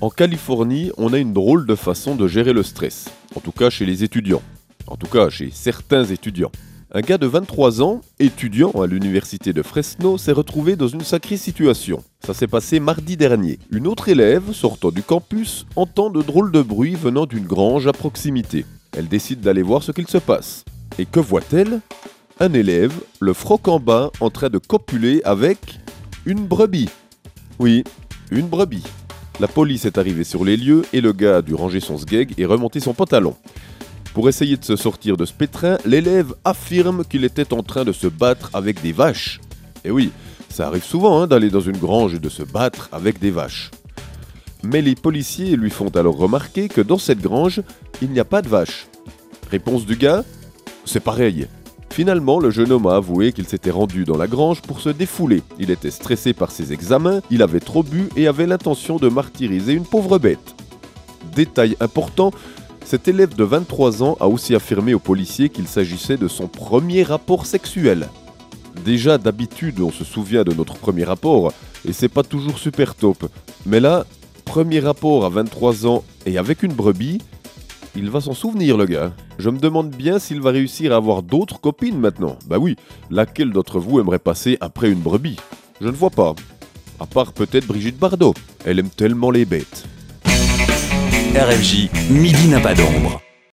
En Californie, on a une drôle de façon de gérer le stress. En tout cas chez les étudiants. En tout cas chez certains étudiants. Un gars de 23 ans, étudiant à l'université de Fresno, s'est retrouvé dans une sacrée situation. Ça s'est passé mardi dernier. Une autre élève, sortant du campus, entend de drôles de bruits venant d'une grange à proximité. Elle décide d'aller voir ce qu'il se passe. Et que voit-elle ? Un élève, le froc en bas, en train de copuler avec une brebis. Oui, une brebis. La police est arrivée sur les lieux et le gars a dû ranger son sgeg et remonter son pantalon. Pour essayer de se sortir de ce pétrin, l'élève affirme qu'il était en train de se battre avec des vaches. Et oui, ça arrive souvent d'aller dans une grange et de se battre avec des vaches. Mais les policiers lui font alors remarquer que dans cette grange, il n'y a pas de vaches. Réponse du gars : c'est pareil. Finalement, le jeune homme a avoué qu'il s'était rendu dans la grange pour se défouler. Il était stressé par ses examens, il avait trop bu et avait l'intention de martyriser une pauvre bête. Détail important, cet élève de 23 ans a aussi affirmé aux policiers qu'il s'agissait de son premier rapport sexuel. Déjà, d'habitude, on se souvient de notre premier rapport, et c'est pas toujours super top. Mais là, premier rapport à 23 ans et avec une brebis, il va s'en souvenir le gars. Je me demande bien s'il va réussir à avoir d'autres copines maintenant. Bah oui, laquelle d'entre vous aimerait passer après une brebis ? Je ne vois pas. À part peut-être Brigitte Bardot. Elle aime tellement les bêtes. RFJ, midi n'a pas d'ombre.